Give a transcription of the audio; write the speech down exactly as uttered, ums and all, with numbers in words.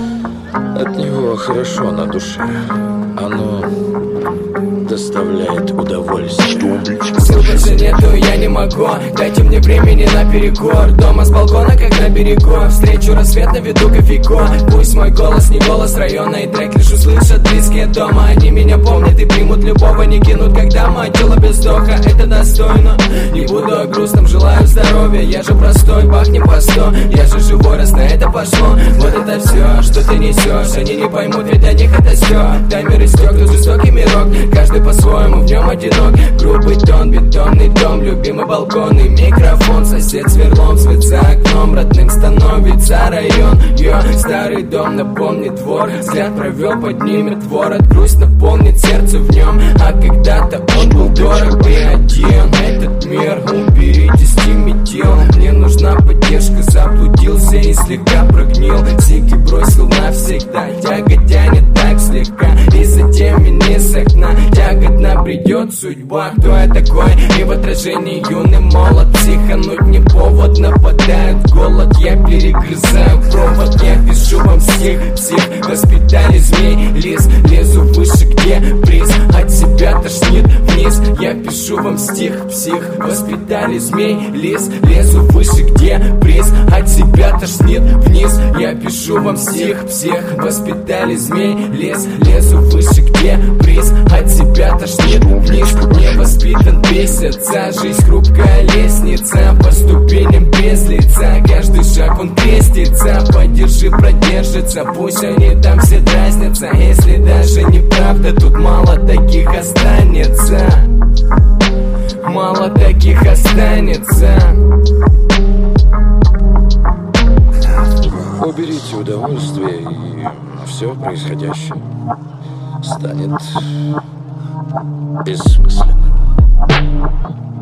От него хорошо на душе. Оно доставляет удовольствие. Сил больше нету, я не могу. Дайте мне времени на перекур. Дома с балкона, как на берегу. Встречу рассвет на виду кофейку. Пусть мой голос не голос района, и трек лишь услышат близкие дома. Они меня помнят и примут любого, не кинут, когда мое тело без вздоха. Это достойно. Не буду о грустном, желаю здоровья. Я же простой, бахнем по сто. Я же живой, раз на это пошло. Вот это все, что ты несешь. Они не поймут, ведь для них это все. Таймер истек, тут жестокий мирок. Каждый по-своему, в нем одинок. Грубый тон, бетонный дом, любимый балкон и микрофон. Сосед сверлом, свет за окном, родным становится район. Йо, старый дом напомнит двор, взгляд провел, поднимет ворот. Грусть наполнит сердце в нем, а когда-то он был дорог и один. Этот мир, уберите с теми дел. Мне нужна поддержка, заблудился и слегка прогнил. Сики бросил навсегда, тяга тянет так слегка. И затем меня с окна ягодно придет судьба. Кто я такой? И в отражении юный молод. Психануть не повод, нападает голод. Я перегрызаю провод, я пишу вам стих. Псих, воспитали змей, лис. Лезу выше, где приз, от себя тошнит вниз. Я пишу вам стих, псих, воспитали змей, лис. Лезу выше, где приз, от себя тошнит вниз. Я пишу вам стих, псих, воспитали змей, лис. Лезу выше, где приз, от себя тошнит вниз. Не воспитан, бесится, жизнь хрупкая лестница, по ступеням без лица, каждый шаг он крестится. Поддержи, продержится, пусть они там все дразнятся. Если даже неправда, тут мало таких останется. Мало таких останется. Уберите удовольствие, и все происходящее станет бессмысленным.